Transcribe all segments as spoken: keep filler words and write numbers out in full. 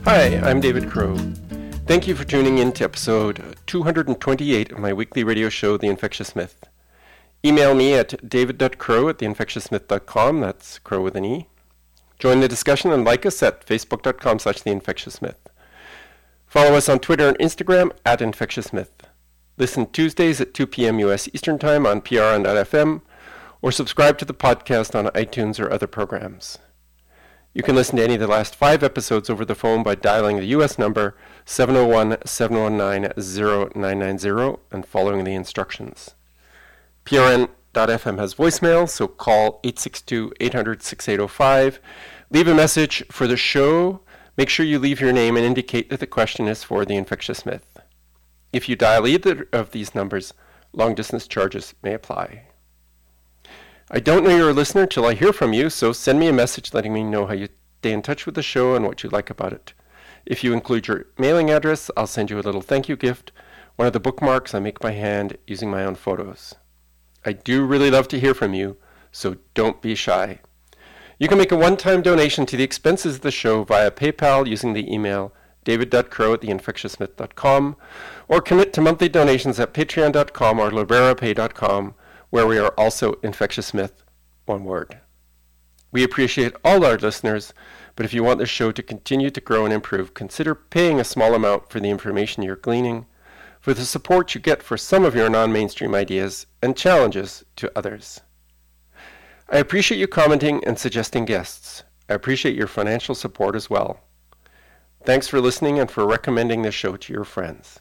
Hi, I'm David Crow. Thank you for tuning in to episode two hundred twenty-eight of my weekly radio show, The Infectious Myth. Email me at david dot crow at the infectious myth dot com, that's crow with an E. Join the discussion and like us at facebook dot com slash the infectious myth. Follow us on Twitter and Instagram at Infectious Myth. Listen Tuesdays at two p.m. U S Eastern Time on P R N dot F M, or subscribe to the podcast on iTunes or other programs. You can listen to any of the last five episodes over the phone by dialing the U S number seven oh one, seven one nine, oh nine nine oh and following the instructions. P R N dot F M has voicemail, so call eight six two, eight hundred, sixty-eight oh five. Leave a message for the show. Make sure you leave your name and indicate that the question is for the Infectious Myth. If you dial either of these numbers, long-distance charges may apply. I don't know you're a listener till I hear from you, so send me a message letting me know how you stay in touch with the show and what you like about it. If you include your mailing address, I'll send you a little thank you gift, one of the bookmarks I make by hand using my own photos. I do really love to hear from you, so don't be shy. You can make a one-time donation to the expenses of the show via PayPal using the email david dot crow at the infectious myth dot com, or commit to monthly donations at patreon dot com or liberapay dot com, where we are also Infectious Myth, one word. We appreciate all our listeners, but if you want the show to continue to grow and improve, consider paying a small amount for the information you're gleaning, for the support you get for some of your non-mainstream ideas, and challenges to others. I appreciate you commenting and suggesting guests. I appreciate your financial support as well. Thanks for listening and for recommending this show to your friends.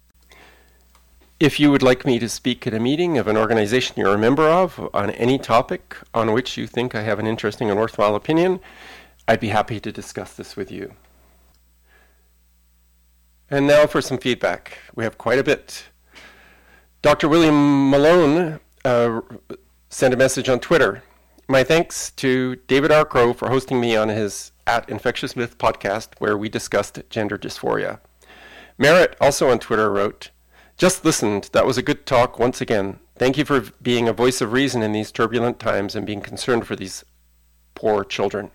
If you would like me to speak at a meeting of an organization you're a member of on any topic on which you think I have an interesting and worthwhile opinion, I'd be happy to discuss this with you. And now for some feedback. We have quite a bit. Doctor William Malone uh, sent a message on Twitter. My thanks to David R. Crow for hosting me on his at Infectious Myth podcast, where we discussed gender dysphoria. Merritt, also on Twitter, wrote, "Just listened. That was a good talk once again. Thank you for being a voice of reason in these turbulent times and being concerned for these poor children."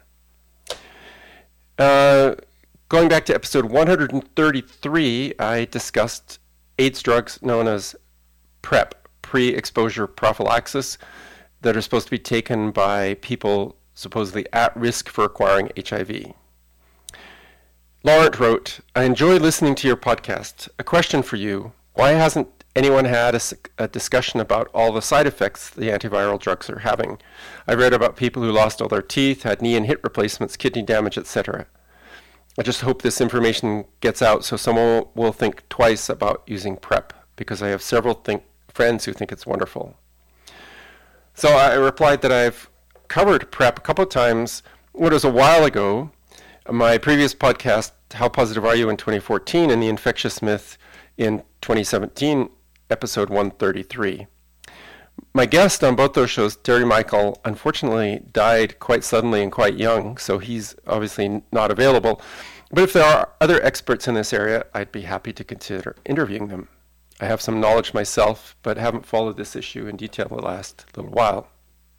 Uh, going back to episode one hundred thirty-three, I discussed AIDS drugs known as PrEP, pre-exposure prophylaxis, that are supposed to be taken by people supposedly at risk for acquiring H I V. Laurent wrote, "I enjoy listening to your podcast. A question for you. Why hasn't anyone had a, a discussion about all the side effects the antiviral drugs are having? I read about people who lost all their teeth, had knee and hip replacements, kidney damage, et cetera. I just hope this information gets out so someone will think twice about using PrEP, because I have several think, friends who think it's wonderful." So I replied that I've covered PrEP a couple of times. What was a while ago, my previous podcast, How Positive Are You in twenty fourteen, and The Infectious Myth in twenty seventeen, episode one thirty-three. My guest on both those shows, Terry Michael, unfortunately died quite suddenly and quite young, so he's obviously not available. But if there are other experts in this area, I'd be happy to consider interviewing them. I have some knowledge myself, but haven't followed this issue in detail the last little while.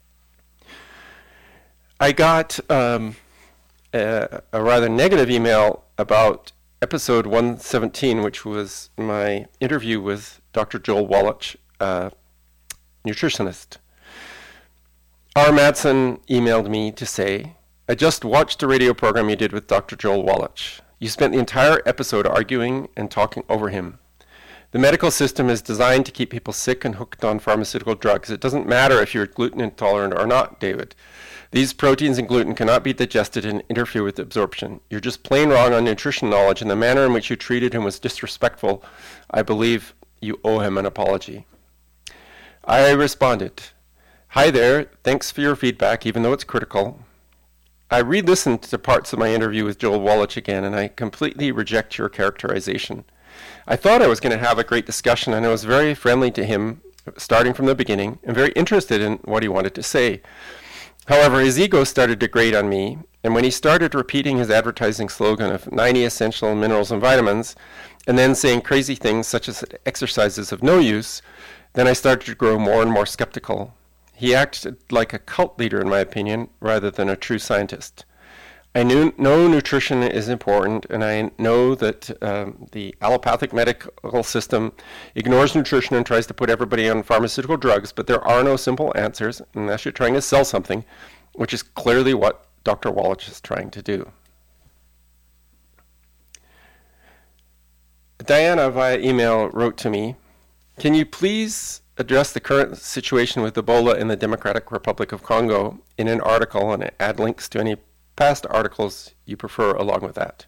I got um, a, a rather negative email about episode one seventeen, which was my interview with Doctor Joel Wallach, uh, nutritionist. R. Madsen emailed me to say, "I just watched a radio program you did with Doctor Joel Wallach. You spent the entire episode arguing and talking over him. The medical system is designed to keep people sick and hooked on pharmaceutical drugs. It doesn't matter if you're gluten intolerant or not, David. These proteins and gluten cannot be digested and interfere with absorption. You're just plain wrong on nutrition knowledge, and the manner in which you treated him was disrespectful. I believe you owe him an apology." I responded, "Hi there, thanks for your feedback, even though it's critical. I re-listened to parts of my interview with Joel Wallach again, and I completely reject your characterization. I thought I was going to have a great discussion, and I was very friendly to him, starting from the beginning, and very interested in what he wanted to say. However, his ego started to grate on me, and when he started repeating his advertising slogan of ninety essential minerals and vitamins, and then saying crazy things such as exercise is of no use, then I started to grow more and more skeptical. He acted like a cult leader, in my opinion, rather than a true scientist. I knew, know nutrition is important, and I know that um, the allopathic medical system ignores nutrition and tries to put everybody on pharmaceutical drugs, but there are no simple answers unless you're trying to sell something, which is clearly what Doctor Wallach is trying to do. Diana via email wrote to me, "Can you please address the current situation with Ebola in the Democratic Republic of Congo in an article and add links to any past articles you prefer along with that?"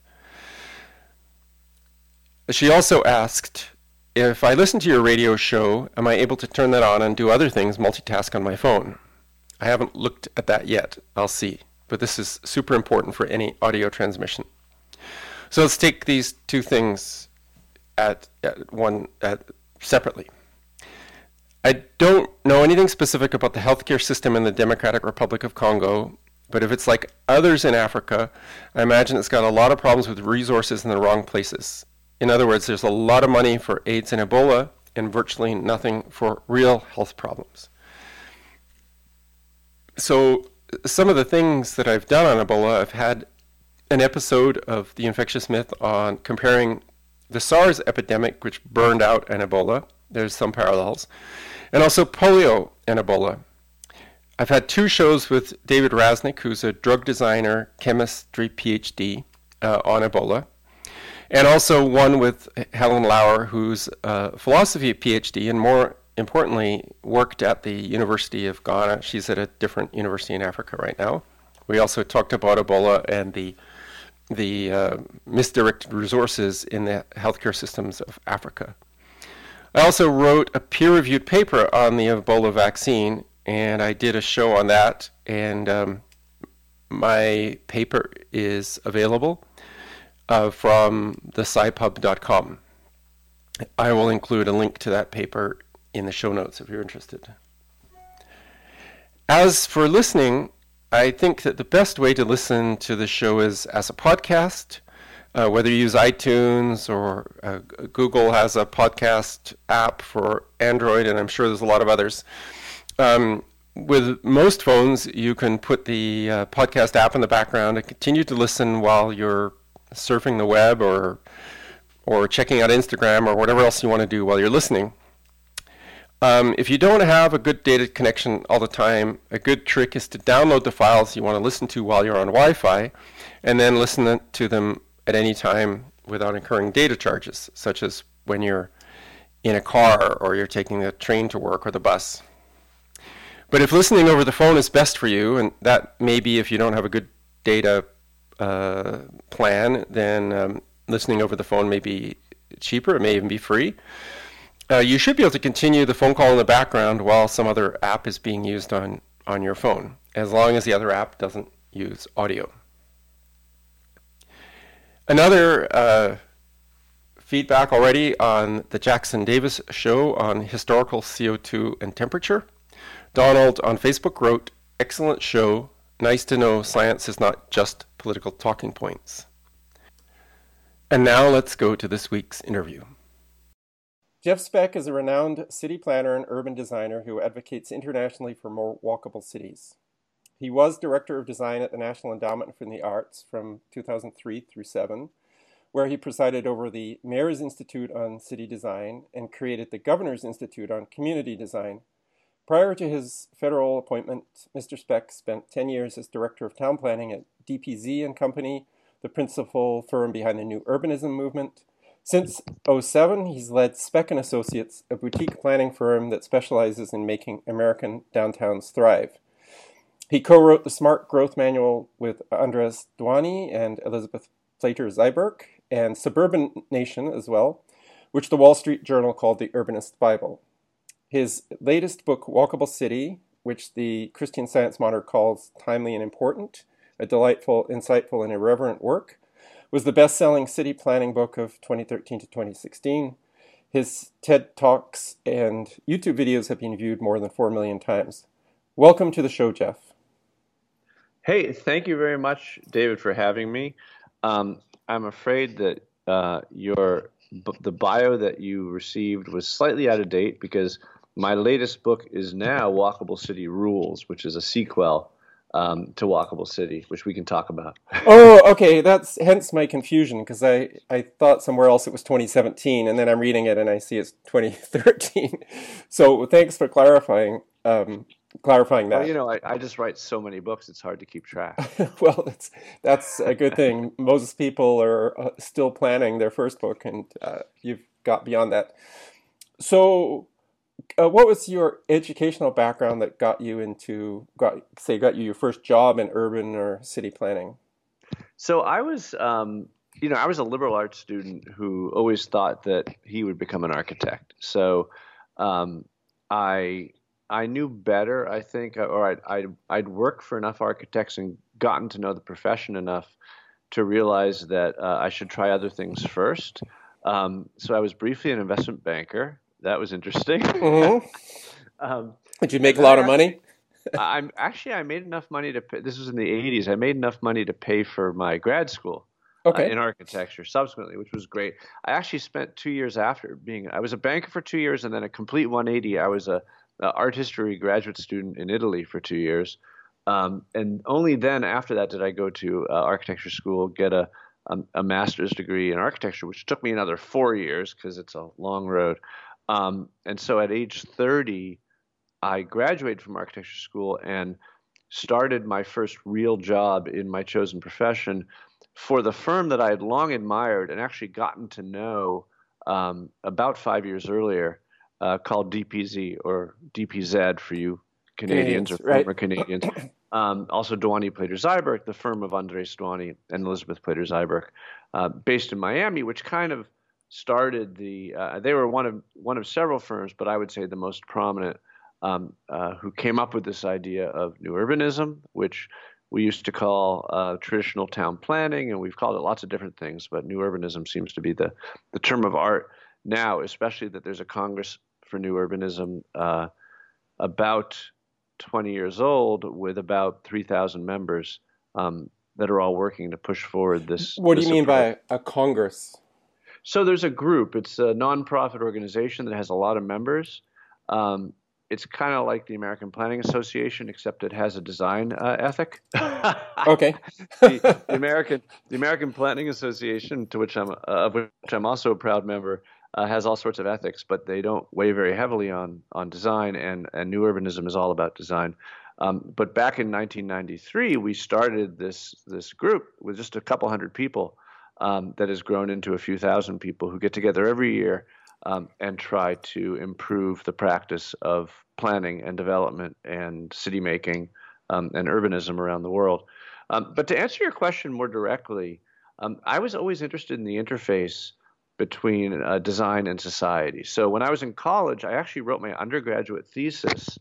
She also asked, "If I listen to your radio show, am I able to turn that on and do other things, multitask on my phone?" I haven't looked at that yet. I'll see. But this is super important for any audio transmission. So let's take these two things at, at one at, separately. I don't know anything specific about the healthcare system in the Democratic Republic of Congo, but if it's like others in Africa, I imagine it's got a lot of problems with resources in the wrong places. In other words, there's a lot of money for AIDS and Ebola and virtually nothing for real health problems. So some of the things that I've done on Ebola, I've had an episode of The Infectious Myth on comparing the SARS epidemic, which burned out, and Ebola. There's some parallels. And also polio and Ebola. I've had two shows with David Rasnick, who's a drug designer, chemistry PhD, uh, on Ebola. And also one with Helen Lauer, who's a philosophy PhD, and more importantly, worked at the University of Ghana. She's at a different university in Africa right now. We also talked about Ebola and the the uh, misdirected resources in the healthcare systems of Africa. I also wrote a peer-reviewed paper on the Ebola vaccine, and I did a show on that, and um, my paper is available uh, from the sci pub dot com. I will include a link to that paper in the show notes if you're interested. As for listening, I think that the best way to listen to the show is as a podcast, uh, whether you use iTunes or uh, Google has a podcast app for Android, and I'm sure there's a lot of others. Um, with most phones, you can put the uh, podcast app in the background and continue to listen while you're surfing the web or or checking out Instagram or whatever else you want to do while you're listening. Um, if you don't have a good data connection all the time, a good trick is to download the files you want to listen to while you're on Wi-Fi and then listen to them at any time without incurring data charges, such as when you're in a car or you're taking the train to work or the bus. But if listening over the phone is best for you, and that may be if you don't have a good data uh, plan, then um, listening over the phone may be cheaper. It may even be free. Uh, you should be able to continue the phone call in the background while some other app is being used on, on your phone, as long as the other app doesn't use audio. Another uh, feedback already on the Jackson Davis show on historical C O two and temperature. Donald on Facebook wrote, "Excellent show. Nice to know science is not just political talking points." And now let's go to this week's interview. Jeff Speck is a renowned city planner and urban designer who advocates internationally for more walkable cities. He was Director of Design at the National Endowment for the Arts from two thousand three through seven, where he presided over the Mayor's Institute on City Design and created the Governor's Institute on Community Design. Prior to his federal appointment, Mister Speck spent ten years as Director of Town Planning at D P Z and Company, the principal firm behind the New Urbanism movement. Since oh seven, he's led Speck and Associates, a boutique planning firm that specializes in making American downtowns thrive. He co-wrote the Smart Growth Manual with Andres Duany and Elizabeth Plater-Zyberk, and Suburban Nation as well, which the Wall Street Journal called the Urbanist Bible. His latest book, Walkable City, which the Christian Science Monitor calls timely and important, a delightful, insightful, and irreverent work, was the best-selling city planning book of twenty thirteen to twenty sixteen. His TED Talks and YouTube videos have been viewed more than four million times. Welcome to the show, Jeff. Hey, thank you very much, David, for having me. Um, I'm afraid that uh, your the bio that you received was slightly out of date because my latest book is now Walkable City Rules, which is a sequel um, to Walkable City, which we can talk about. Oh, okay. That's hence my confusion because I, I thought somewhere else it was twenty seventeen, and then I'm reading it and I see it's twenty thirteen. So thanks for clarifying um, clarifying Well, that. you know, I, I just write so many books; it's hard to keep track. Well, that's that's a good thing. Most people are uh, still planning their first book, and uh, you've got beyond that. So, uh, what was your educational background that got you into, got say, got you your first job in urban or city planning? So I was, um, you know, I was a liberal arts student who always thought that he would become an architect. So um, I I knew better, I think, or I'd, I'd I'd worked for enough architects and gotten to know the profession enough to realize that uh, I should try other things first. Um, so I was briefly an investment banker. That was interesting. Mm-hmm. um, Did you make a lot of money? I'm actually I made enough money to pay, this was in the eighties. I made enough money to pay for my grad school uh, Okay. in architecture subsequently, which was great. I actually spent two years after being I was a banker for two years and then a complete one eighty. I was a, a art history graduate student in Italy for two years, um, and only then after that did I go to uh, architecture school, get a um, a master's degree in architecture, which took me another four years because it's a long road. Um, and so at age thirty, I graduated from architecture school and started my first real job in my chosen profession for the firm that I had long admired and actually gotten to know um, about five years earlier, uh, called D P Z or D P Z for you Canadians, Canadians, or right? former Canadians. Um, also, Duany Plater Zyberk, the firm of Andres Duany and Elizabeth Plater Zyberk, uh, based in Miami, which kind of started the. Uh, they were one of one of several firms, but I would say the most prominent, um, uh, who came up with this idea of new urbanism, which we used to call uh, traditional town planning, and we've called it lots of different things. But new urbanism seems to be the the term of art now, especially that there's a Congress for New Urbanism uh, about twenty years old with about three thousand members um, that are all working to push forward this. What do this you mean approach. by a Congress? So there's a group. It's a nonprofit organization that has a lot of members. Um, it's kind of like the American Planning Association, except it has a design uh, ethic. Okay. the, the American the American Planning Association, to which I'm uh, of which I'm also a proud member, uh, has all sorts of ethics, but they don't weigh very heavily on on design. And and new urbanism is all about design. Um, but back in nineteen ninety-three, we started this this group with just a couple hundred people. Um, that has grown into a few thousand people who get together every year um, and try to improve the practice of planning and development and city making um, and urbanism around the world. Um, but to answer your question more directly, um, I was always interested in the interface between uh, design and society. So when I was in college, I actually wrote my undergraduate thesis.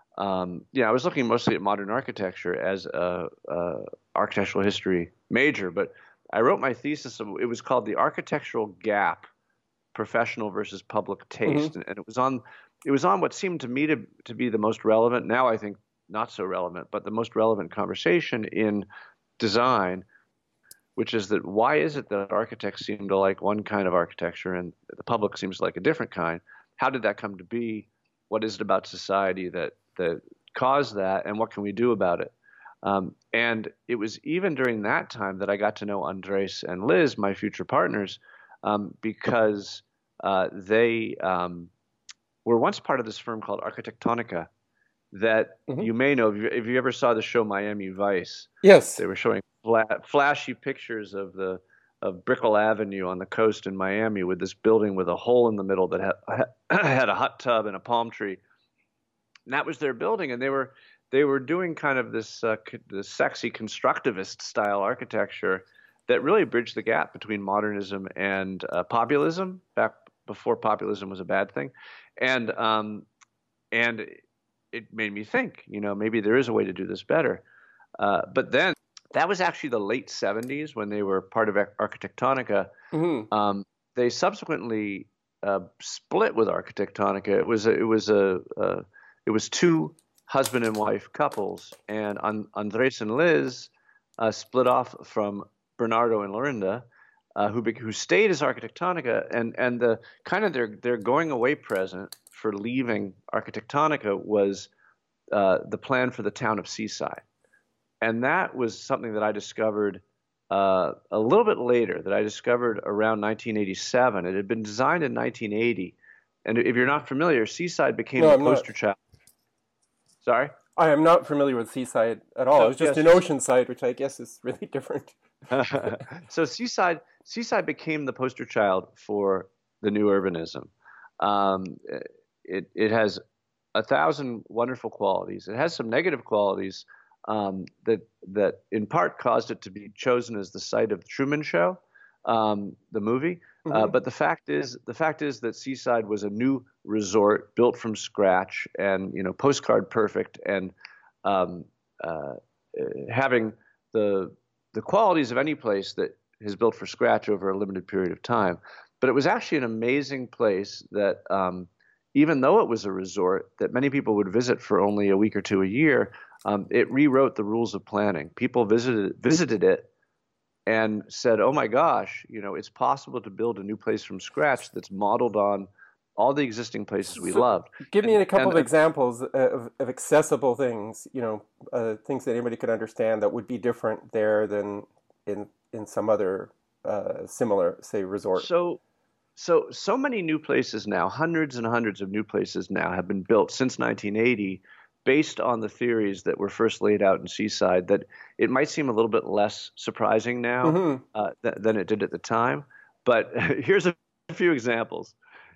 Um, yeah, I was looking mostly at modern architecture as a, a architectural history major, but I wrote my thesis. It was called "The Architectural Gap: Professional versus Public Taste," Mm-hmm. and, and it was on it was on what seemed to me to to be the most relevant. Now I think not so relevant, but the most relevant conversation in design, which is that why is it that architects seem to like one kind of architecture and the public seems to like a different kind? How did that come to be? What is it about society that that caused that, and what can we do about it? Um, and it was even during that time that I got to know Andres and Liz, my future partners, um, because uh, they um, were once part of this firm called Architectonica that Mm-hmm. you may know if you, if you ever saw the show Miami Vice. Yes. They were showing flat, flashy pictures of the of Brickell Avenue on the coast in Miami with this building with a hole in the middle that had, had a hot tub and a palm tree. And that was their building, and they were they were doing kind of this uh, this sexy constructivist style architecture that really bridged the gap between modernism and uh, populism, back before populism was a bad thing, and um, and it made me think, you know, maybe there is a way to do this better. Uh, but then that was actually the late seventies when they were part of Architectonica. Mm-hmm. Um, they subsequently uh, split with Architectonica. It was a, it was a, a it was two husband and wife couples, and Andres and Liz uh, split off from Bernardo and Lorinda, uh, who who stayed as Architectonica, and and the kind of their their going away present for leaving Architectonica was uh, the plan for the town of Seaside. and that was something that I discovered uh, a little bit later. That I discovered around nineteen eighty-seven. It had been designed in nineteen eighty, and if you're not familiar, Seaside became No, the I'm not. poster child. Sorry. I am not familiar with Seaside at all. So, It was just yes. in Oceanside, which I guess is really different. So Seaside, Seaside became the poster child for the new urbanism. Um, it it has a thousand wonderful qualities. It has some negative qualities um, that that in part caused it to be chosen as the site of the Truman Show, um, the movie. Uh, Mm-hmm. but the fact is, the fact is that Seaside was a new resort built from scratch, and you know, postcard perfect, and um, uh, uh, having the the qualities of any place that is built for scratch over a limited period of time. But it was actually an amazing place that, um, even though it was a resort that many people would visit for only a week or two a year, um, it rewrote the rules of planning. People visited visited it and said, "Oh my gosh, you know, it's possible to build a new place from scratch that's modeled on all the existing places we So, loved." give me And, a couple and, of examples of, of accessible things, you know, uh, things that anybody could understand that would be different there than in in some other uh, similar, say, resort. so So, so many new places now, hundreds and hundreds of new places now have been built since nineteen eighty based on the theories that were first laid out in Seaside, that it might seem a little bit less surprising now Mm-hmm. uh, th- than it did at the time. But here's a few examples.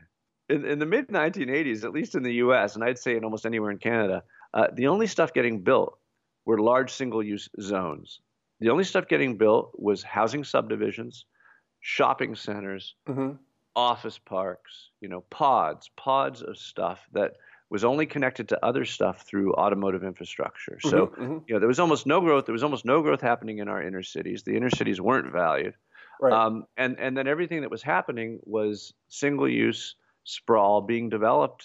In, in the mid nineteen eighties, at least in the U S, and I'd say in almost anywhere in Canada, uh, the only stuff getting built were large single-use zones. The only stuff getting built was housing subdivisions, shopping centers, Mm-hmm. office parks, you know, pods, pods of stuff that was only connected to other stuff through automotive infrastructure. So, Mm-hmm. Mm-hmm. you know, there was almost no growth. There was almost no growth happening in our inner cities. The inner cities weren't valued. Right. Um, and, and then everything that was happening was single use sprawl being developed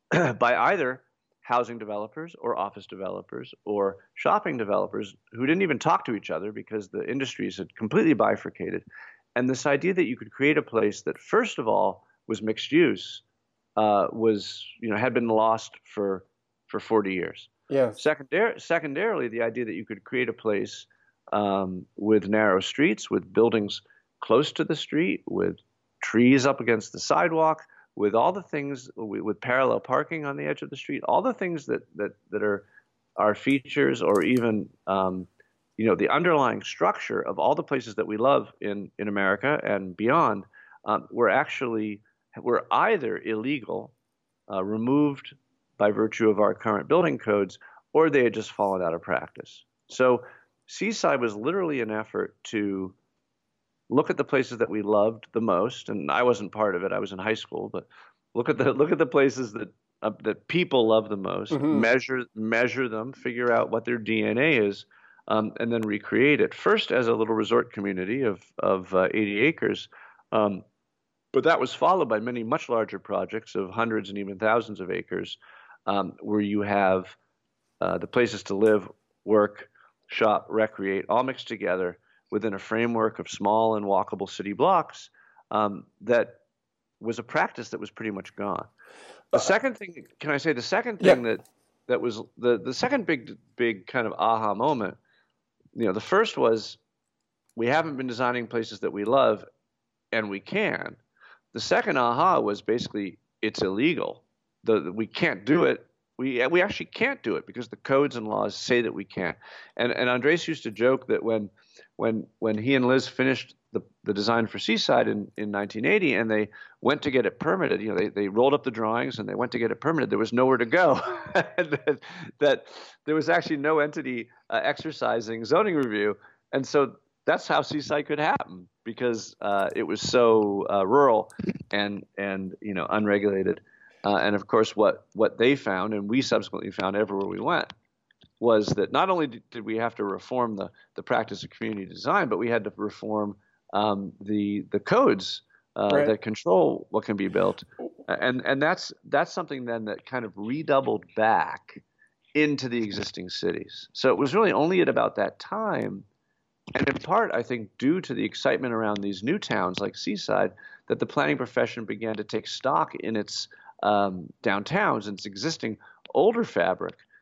by either housing developers or office developers or shopping developers who didn't even talk to each other because the industries had completely bifurcated. And this idea that you could create a place that, first of all, was mixed use, uh, was, you know, had been lost for for forty years. Yes. Secondar- secondarily, the idea that you could create a place um, with narrow streets, with buildings close to the street, with trees up against the sidewalk, with all the things, with, with parallel parking on the edge of the street, all the things that that that are are features or even um, you know, the underlying structure of all the places that we love in, in America and beyond um, were actually were either illegal, uh, removed by virtue of our current building codes, or they had just fallen out of practice. So Seaside was literally an effort to look at the places that we loved the most, and I wasn't part of it. I was in high school, but look at the look at the places that uh, that people love the most, Mm-hmm. measure measure them, figure out what their D N A is. Um, and then recreate it first as a little resort community of of uh, eighty acres, um, but that was followed by many much larger projects of hundreds and even thousands of acres, um, where you have uh, the places to live, work, shop, recreate, all mixed together within a framework of small and walkable city blocks. Um, that was a practice that was pretty much gone. The second thing, can I say, the second thing Yeah. that that was the the second big big kind of aha moment. You know, the first was we haven't been designing places that we love, and we can. The second aha was basically it's illegal. The, the we can't do it. We we actually can't do it because the codes and laws say that we can't. And and Andres used to joke that when when when he and Liz finished the, the design for Seaside in, in nineteen eighty and they went to get it permitted, you know, they, they rolled up the drawings and they went to get it permitted. There was nowhere to go. that, that there was actually no entity uh, exercising zoning review. And so that's how Seaside could happen because uh, it was so uh, rural and, and, you know, unregulated. Uh, and of course, what, what they found, and we subsequently found everywhere we went, was that not only did we have to reform the, the practice of community design, but we had to reform um, the the codes uh, Right. that control what can be built, and and that's that's something then that kind of redoubled back into the existing cities. So it was really only at about that time, and in part, I think, due to the excitement around these new towns like Seaside, that the planning profession began to take stock in its um, downtowns and its existing older fabric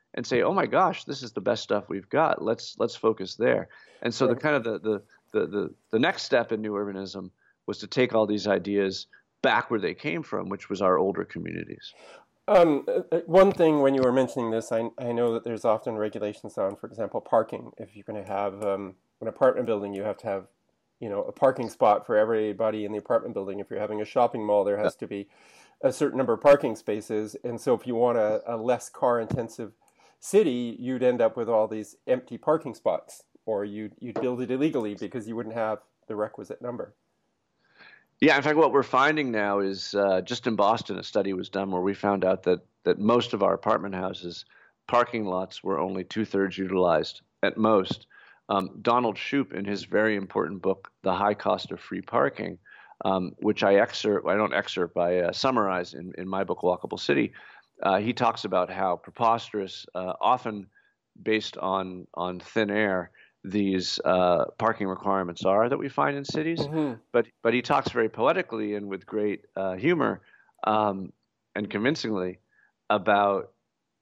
and say, oh my gosh, this is the best stuff we've got. Let's let's focus there. And so the Right. kind of the the the the, the next step in new urbanism was to take all these ideas back where they came from, which was our older communities. Um, uh, uh, one thing when you were mentioning this, I, I know that there's often regulations on, for example, parking. If you're going to have um, an apartment building, you have to have, you know, a parking spot for everybody in the apartment building. If you're having a shopping mall, there has to be a certain number of parking spaces. And so if you want a, a less car-intensive city, you'd end up with all these empty parking spots, or you'd, you'd build it illegally because you wouldn't have the requisite number. Yeah, in fact, what we're finding now is uh, just in Boston, a study was done where we found out that that most of our apartment houses, parking lots were only two thirds utilized at most. Um, Donald Shoup, in his very important book, The High Cost of Free Parking, um, which I excerpt, I don't excerpt, I uh, summarize in, in my book, Walkable City, uh, he talks about how preposterous, uh, often based on on thin air, these uh, parking requirements are that we find in cities. Mm-hmm. But but he talks very poetically and with great uh, humor um, and convincingly about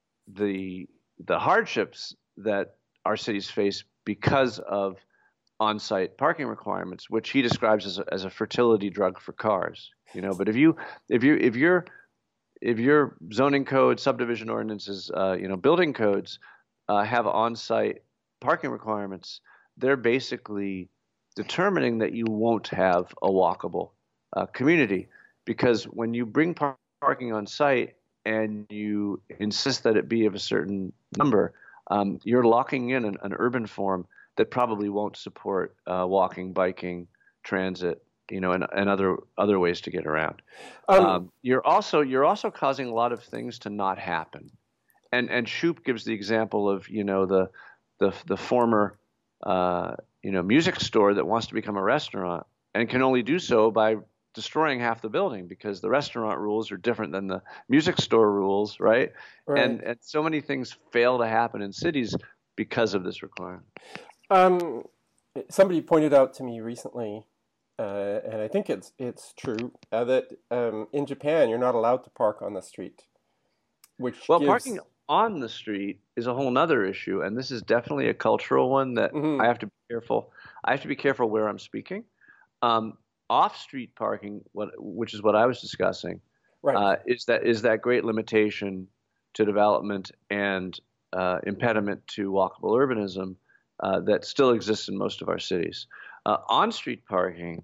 the the hardships that our cities face because of on-site parking requirements, which he describes as a, as a fertility drug for cars. You know, but if you if you if you're if your zoning code, subdivision ordinances, uh, you know, building codes uh, have on-site parking requirements, they're basically determining that you won't have a walkable uh, community, because when you bring par- parking on site and you insist that it be of a certain number, um, you're locking in an, an urban form that probably won't support uh, walking, biking, transit, you know, and, and other other ways to get around. Um, Um, you're also you're also causing a lot of things to not happen, and and Shoup gives the example of you know the the the former uh, you know music store that wants to become a restaurant and can only do so by destroying half the building because the restaurant rules are different than the music store rules, right? right. And and so many things fail to happen in cities because of this requirement. Um, somebody pointed out to me recently, uh, and I think it's it's true, uh, that um, in Japan you're not allowed to park on the street, which Well, gives... parking on the street is a whole nother issue, and this is definitely a cultural one that Mhm. I have to be careful. I have to be careful where I'm speaking. Um, off-street parking, what, which is what I was discussing, Right. uh, is that is that great limitation to development and uh, impediment to walkable urbanism uh, that still exists in most of our cities. Uh, on-street parking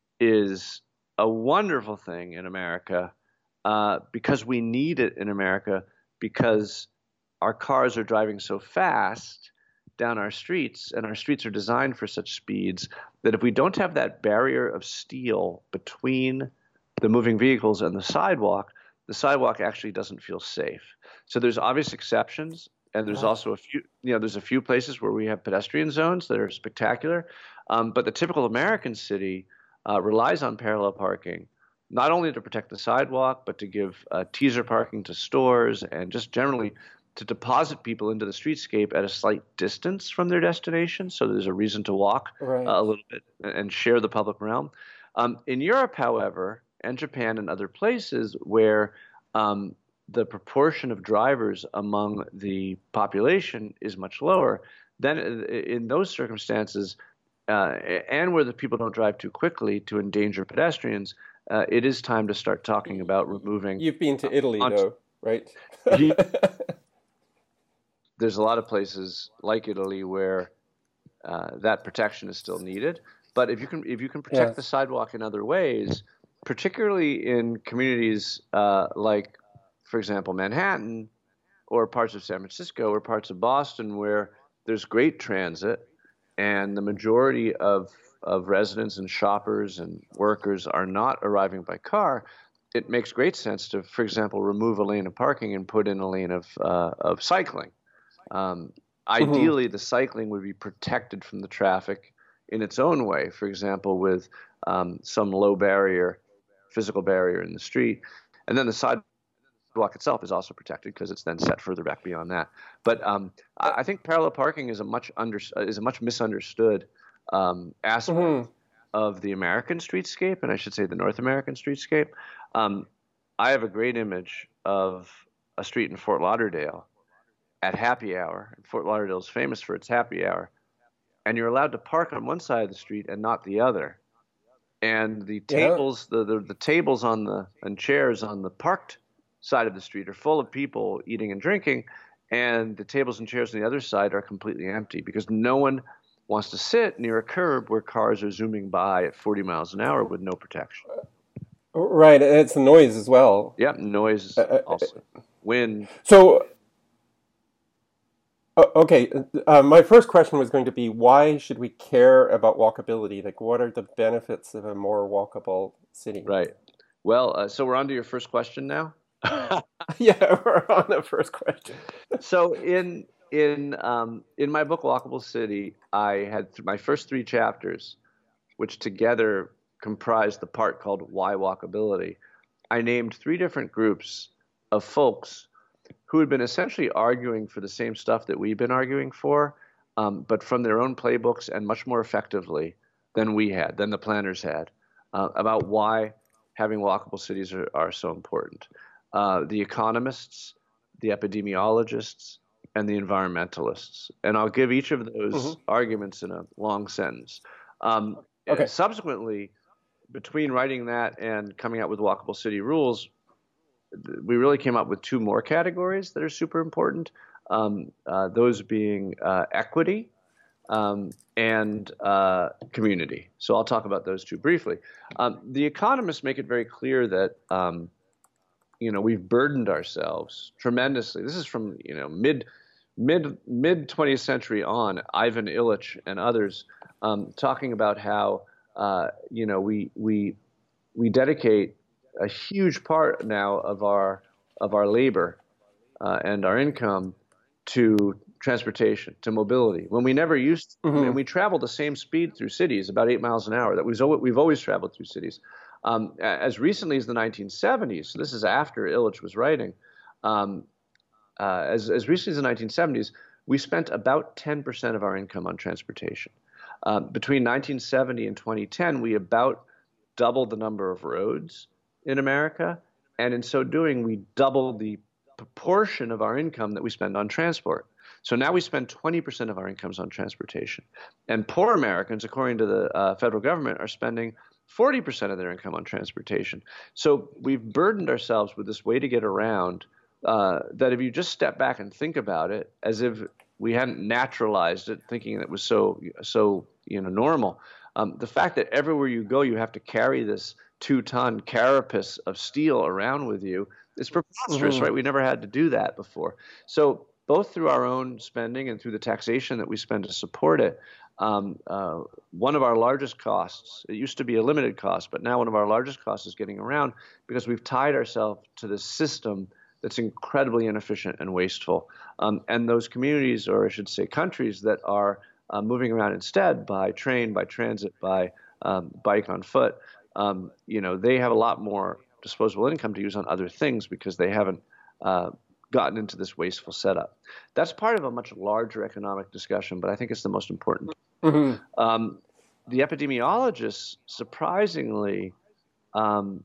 is a wonderful thing in America uh, because we need it in America because our cars are driving so fast down our streets, and our streets are designed for such speeds that if we don't have that barrier of steel between the moving vehicles and the sidewalk, the sidewalk actually doesn't feel safe. So there's obvious exceptions, and there's Right. also a few, you know, there's a few places where we have pedestrian zones that are spectacular, um, but the typical American city uh, relies on parallel parking, not only to protect the sidewalk, but to give uh, teaser parking to stores and just generally to deposit people into the streetscape at a slight distance from their destination, so there's a reason to walk Right. uh, a little bit and share the public realm. Um, in Europe, however, and Japan and other places where um, the proportion of drivers among the population is much lower, then in those circumstances, uh, and where the people don't drive too quickly to endanger pedestrians, uh, it is time to start talking about removing. You've been to Italy, on- though, right? There's a lot of places like Italy where uh, that protection is still needed. But if you can if you can protect Yes. the sidewalk in other ways, particularly in communities uh, like, for example, Manhattan or parts of San Francisco or parts of Boston where there's great transit and the majority of of residents and shoppers and workers are not arriving by car, it makes great sense to, for example, remove a lane of parking and put in a lane of uh, of cycling. Um, ideally, the cycling would be protected from the traffic in its own way, for example, with um, some low barrier, physical barrier in the street. And then the sidewalk itself is also protected because it's then set further back beyond that. But um, I I think parallel parking is a much under, is a much misunderstood um, aspect Mhm. of the American streetscape, and I should say the North American streetscape. Um, I have a great image of a street in Fort Lauderdale at happy hour. Fort Lauderdale is famous for its happy hour, and you're allowed to park on one side of the street and not the other. And the Yeah. tables, the, the, the tables on the and chairs on the parked side of the street are full of people eating and drinking, and the tables and chairs on the other side are completely empty because no one wants to sit near a curb where cars are zooming by at forty miles an hour with no protection. Right. It's the noise as well. Yep, noise Uh, also, wind. so, uh, okay, uh, my first question was going to be, why should we care about walkability? Like, what are the benefits of a more walkable city? Right. Well, uh, so we're on to your first question now. Yeah, we're on the first question. So in in um, in my book Walkable City, I had th- my first three chapters, which together comprised the part called Why Walkability. I named three different groups of folks who had been essentially arguing for the same stuff that we've been arguing for, um, but from their own playbooks and much more effectively than we had, than the planners had, uh, about why having walkable cities are, are so important. Uh, the economists, the epidemiologists, and the environmentalists. And I'll give each of those Mm-hmm. arguments in a long sentence. Um, Okay. Subsequently, between writing that and coming out with walkable city rules, we really came up with two more categories that are super important. Um, uh, those being uh, equity um, and uh, community. So I'll talk about those two briefly. Um, the economists make it very clear that um, you know we've burdened ourselves tremendously. This is from you know mid mid mid twentieth century on. Ivan Illich and others um, talking about how uh, you know we we we dedicate a huge part now of our of our labor uh, and our income to transportation, to mobility. When we never used, to, and Mm-hmm. we travel the same speed through cities, about eight miles an hour. That we've always, we've always traveled through cities. Um, as recently as the nineteen seventies, so this is after Illich was writing. Um, uh, as as recently as the nineteen seventies, we spent about ten percent of our income on transportation. Um, between nineteen seventy and twenty ten, we about doubled the number of roads in America, and in so doing, we doubled the proportion of our income that we spend on transport. So now we spend twenty percent of our incomes on transportation. And poor Americans, according to the uh, federal government, are spending forty percent of their income on transportation. So we've burdened ourselves with this way to get around uh, that if you just step back and think about it as if we hadn't naturalized it, thinking it was so, so you know, normal, um, the fact that everywhere you go, you have to carry this two-ton carapace of steel around with you is preposterous, Mm-hmm. right? We never had to do that before. So both through our own spending and through the taxation that we spend to support it, um, uh, one of our largest costs, it used to be a limited cost, but now one of our largest costs is getting around because we've tied ourselves to this system that's incredibly inefficient and wasteful. Um, and those communities, or I should say countries, that are uh, moving around instead by train, by transit, by um, bike on foot, um, you know, they have a lot more disposable income to use on other things because they haven't uh, gotten into this wasteful setup. That's part of a much larger economic discussion, but I think it's the most important. Mm-hmm. Um, the epidemiologists, surprisingly, um,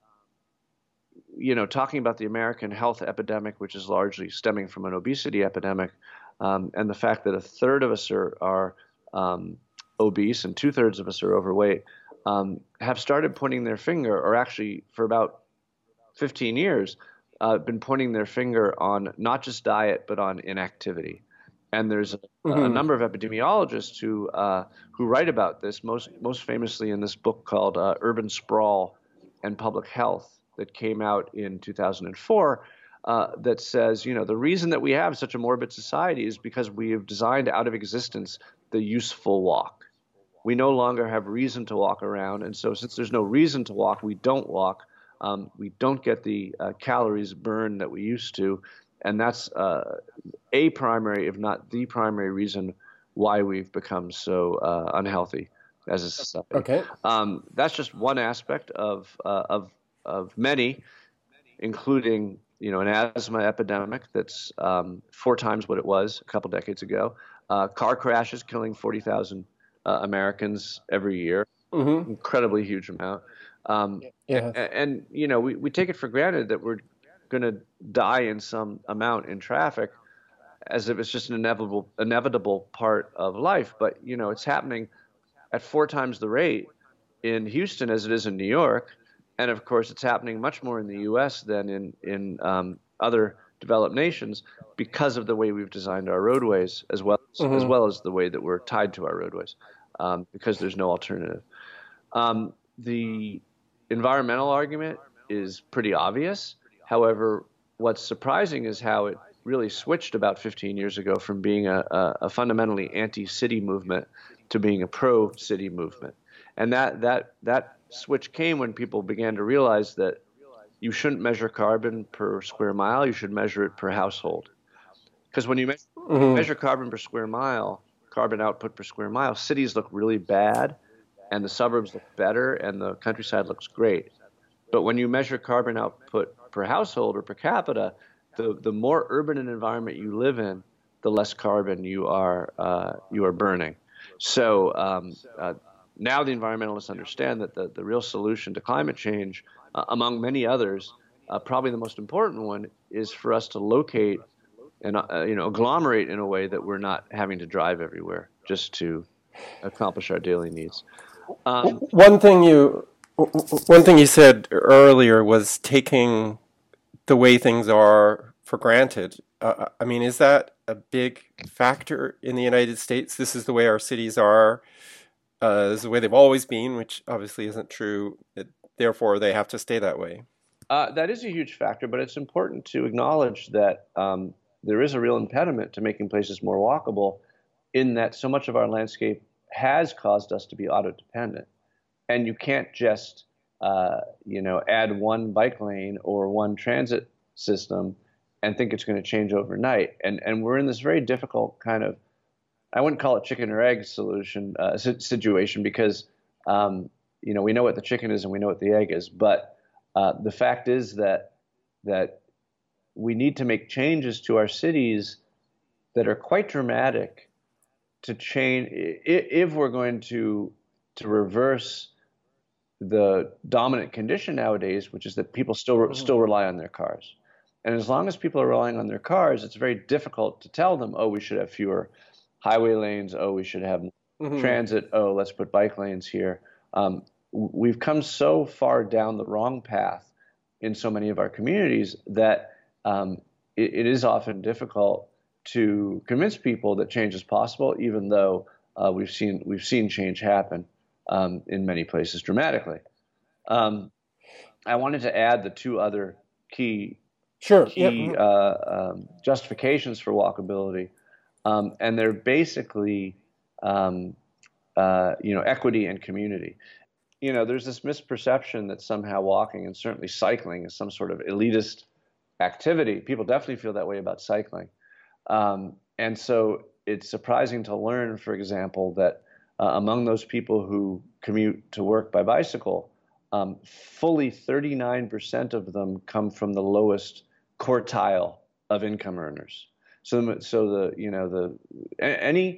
you know, talking about the American health epidemic, which is largely stemming from an obesity epidemic, um, and the fact that a third of us are, are um, obese and two thirds of us are overweight, um, have started pointing their finger, or actually for about fifteen years, uh, been pointing their finger on not just diet, but on inactivity. And there's a, a Mm-hmm. number of epidemiologists who uh, who write about this, most most famously in this book called uh, Urban Sprawl and Public Health that came out in two thousand four, uh, that says, you know, the reason that we have such a morbid society is because we have designed out of existence the useful walk. We no longer have reason to walk around, and so since there's no reason to walk, we don't walk. Um, we don't get the uh, calories burned that we used to, and that's uh, a primary, if not the primary reason why we've become so uh, unhealthy as a society. Okay. Um, that's just one aspect of uh, of of many, including you know an asthma epidemic that's um, four times what it was a couple decades ago. Uh, car crashes killing forty thousand uh, Americans every year, Mm-hmm. incredibly huge amount. Um, Yeah. and, and you know we, we take it for granted that we're going to die in some amount in traffic, as if it's just an inevitable inevitable part of life. But you know, it's happening at four times the rate in Houston as it is in New York, and of course, it's happening much more in the U S than in in um, other developed nations because of the way we've designed our roadways, as well as, mm-hmm. as well as the way that we're tied to our roadways, um, because there's no alternative. Um, the environmental argument is pretty obvious. However, what's surprising is how it really switched about fifteen years ago from being a, a, a fundamentally anti-city movement to being a pro-city movement. And that, that, that switch came when people began to realize that you shouldn't measure carbon per square mile, you should measure it per household. Because when you measure, mm-hmm. measure carbon per square mile, carbon output per square mile, cities look really bad, and the suburbs look better, and the countryside looks great. But when you measure carbon output per household or per capita, the, the more urban an environment you live in, the less carbon you are uh, you are burning. So um, uh, now the environmentalists understand that the, the real solution to climate change, uh, among many others, uh, probably the most important one, is for us to locate and uh, you know agglomerate in a way that we're not having to drive everywhere just to accomplish our daily needs. Um, one thing you one thing you said earlier was taking the way things are for granted. Uh, I mean, is that a big factor in the United States? This is the way our cities are. Uh, this is the way they've always been, which obviously isn't true. It, therefore, they have to stay that way. Uh, that is a huge factor, but it's important to acknowledge that um, there is a real impediment to making places more walkable, in that so much of our landscape has caused us to be auto-dependent. And you can't just, uh, you know, add one bike lane or one transit system and think it's going to change overnight. And and we're in this very difficult kind of, I wouldn't call it chicken or egg solution uh, situation, because um, you know we know what the chicken is and we know what the egg is. But uh, the fact is that that we need to make changes to our cities that are quite dramatic to change if we're going to to reverse the dominant condition nowadays, which is that people still mm-hmm. still rely on their cars. And as long as people are relying on their cars, it's very difficult to tell them, oh, we should have fewer highway lanes. Oh, we should have mm-hmm. transit. Oh, let's put bike lanes here. Um, we've come so far down the wrong path in so many of our communities that um, it, it is often difficult to convince people that change is possible, even though uh, we've seen we've seen change happen um, in many places dramatically. Um, I wanted to add the two other key sure. key yep. uh, um, justifications for walkability, um, and they're basically um, uh, you know equity and community. You know, there's this misperception that somehow walking and certainly cycling is some sort of elitist activity. People definitely feel that way about cycling. Um, and so it's surprising to learn, for example, that uh, among those people who commute to work by bicycle, um, fully thirty-nine percent of them come from the lowest quartile of income earners. So, so the you know the any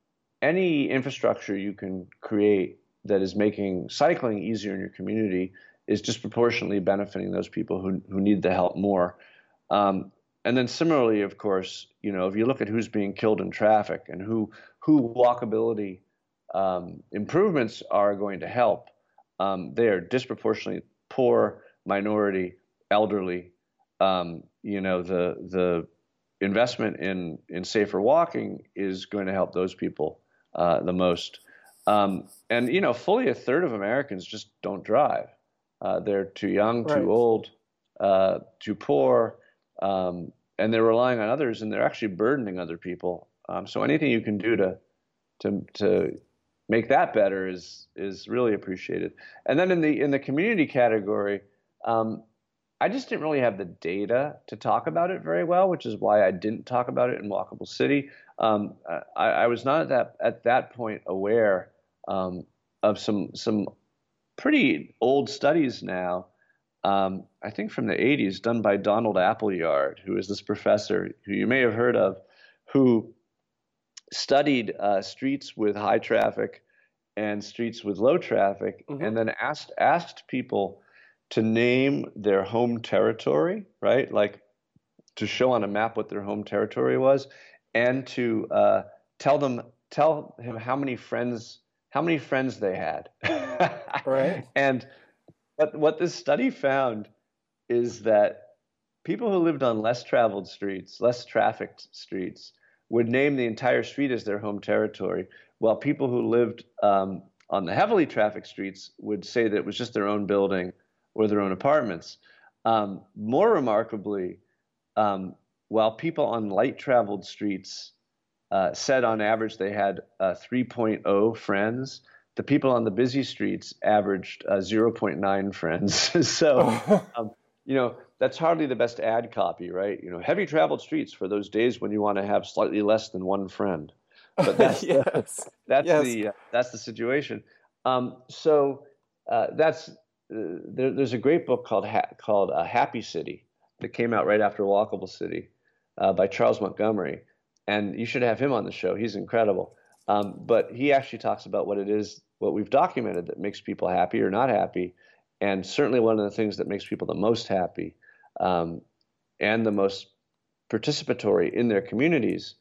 any infrastructure you can create that is making cycling easier in your community is disproportionately benefiting those people who who need the help more. Um, And then similarly, of course, you know, if you look at who's being killed in traffic and who who walkability um, improvements are going to help, um, they are disproportionately poor, minority, elderly. Um, you know, the the investment in in safer walking is going to help those people uh, the most. Um, and you know, fully a third of Americans just don't drive. Uh, they're too young, right. too old, uh, too poor. Um, and they're relying on others, and they're actually burdening other people. Um, so anything you can do to to to make that better is is really appreciated. And then in the in the community category, um, I just didn't really have the data to talk about it very well, which is why I didn't talk about it in Walkable City. Um, I, I was not at that at that point aware um, of some some pretty old studies now. Um, I think from the eighties, done by Donald Appleyard, who is this professor who you may have heard of, who studied uh, streets with high traffic and streets with low traffic, mm-hmm. and then asked asked people to name their home territory, right? Like to show on a map what their home territory was, and to uh, tell them tell him how many friends how many friends they had. Right. And what what this study found is that people who lived on less traveled streets, less trafficked streets, would name the entire street as their home territory, while people who lived um, on the heavily trafficked streets would say that it was just their own building or their own apartments. Um, more remarkably, um, while people on light traveled streets uh, said on average they had uh, three point oh friends, the people on the busy streets averaged uh, zero point nine friends. So, um, you know, that's hardly the best ad copy, right? You know, heavy traveled streets for those days when you want to have slightly less than one friend. But that's Yes. the, that's Yes. the uh, that's the situation. Um, so uh, that's uh, there, there's a great book called ha- called uh, Happy City that came out right after Walkable City uh, by Charles Montgomery, and you should have him on the show. He's incredible. Um, but he actually talks about what it is, what we've documented that makes people happy or not happy, and certainly one of the things that makes people the most happy um, and the most participatory in their communities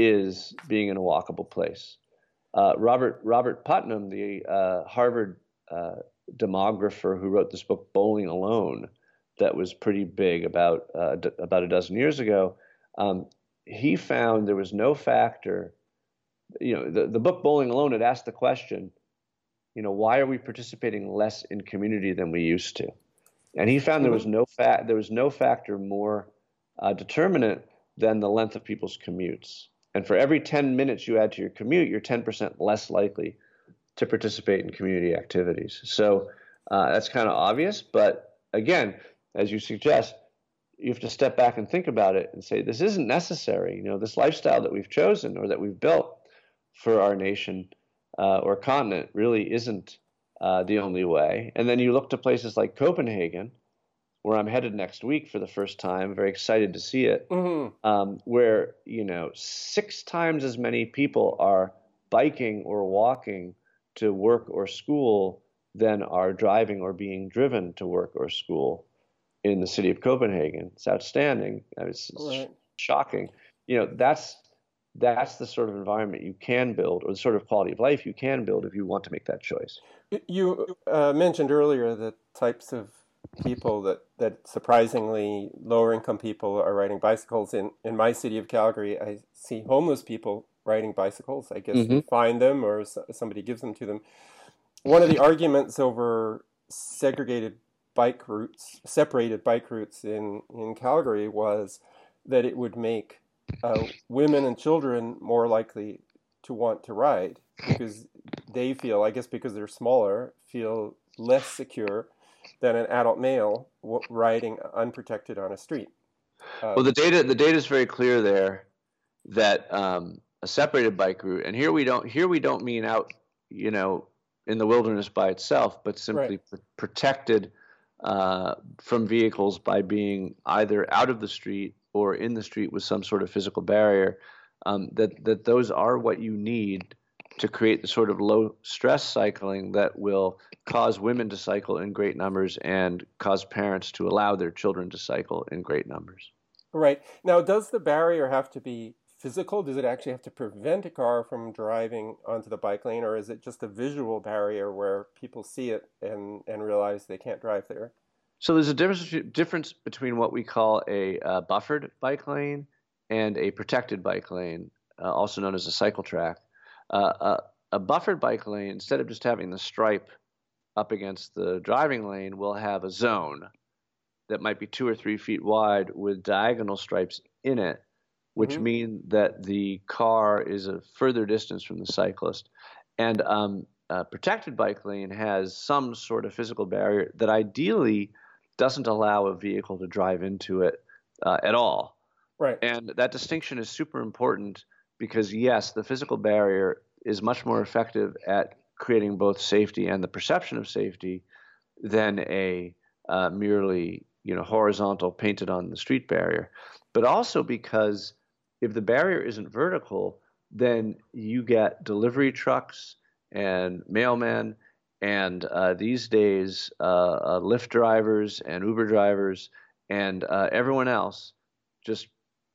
is being in a walkable place. Uh, Robert Robert Putnam, the uh, Harvard uh, demographer who wrote this book Bowling Alone, that was pretty big about uh, d- about a dozen years ago, um, he found there was no factor. You know, the, the book Bowling Alone had asked the question, you know, why are we participating less in community than we used to? And he found there was no fa- there was no factor more uh, determinant than the length of people's commutes. And for every ten minutes you add to your commute, you're ten percent less likely to participate in community activities. So uh, that's kind of obvious, but again, as you suggest, you have to step back and think about it and say, this isn't necessary. You know, this lifestyle that we've chosen or that we've built for our nation uh, or continent really isn't uh, the only way. And then you look to places like Copenhagen, where I'm headed next week for the first time, very excited to see it, mm-hmm. um, where, you know, six times as many people are biking or walking to work or school than are driving or being driven to work or school in the city of Copenhagen. It's outstanding. It's, it's right. shocking. You know, that's that's the sort of environment you can build, or the sort of quality of life you can build if you want to make that choice. You uh, mentioned earlier the types of people that, that surprisingly lower income people are riding bicycles. In, in my city of Calgary, I see homeless people riding bicycles. I guess mm-hmm. they find them or somebody gives them to them. One of the arguments over segregated bike routes, separated bike routes in, in Calgary was that it would make uh, women and children more likely to want to ride because they feel, I guess because they're smaller, feel less secure than an adult male w- riding unprotected on a street. Um, well, the data the data is very clear there that um, a separated bike route, and here we don't here we don't mean out, you know, in the wilderness by itself, but simply right. pr- protected uh, from vehicles by being either out of the street or in the street with some sort of physical barrier. Um, that that those are what you need to create the sort of low stress cycling that will cause women to cycle in great numbers and cause parents to allow their children to cycle in great numbers. Right. Now, does the barrier have to be physical? Does it actually have to prevent a car from driving onto the bike lane, or is it just a visual barrier where people see it and, and realize they can't drive there? So there's a difference, difference between what we call a uh, buffered bike lane and a protected bike lane, uh, also known as a cycle track. Uh, a, a buffered bike lane, instead of just having the stripe up against the driving lane, will have a zone that might be two or three feet wide with diagonal stripes in it, which mm-hmm. mean that the car is a further distance from the cyclist. And um, a protected bike lane has some sort of physical barrier that ideally doesn't allow a vehicle to drive into it uh, at all. Right. And that distinction is super important because, yes, the physical barrier is much more effective at creating both safety and the perception of safety than a uh, merely, you know, horizontal painted on the street barrier. But also because if the barrier isn't vertical, then you get delivery trucks and mailmen and uh, these days uh, uh, Lyft drivers and Uber drivers and uh, everyone else just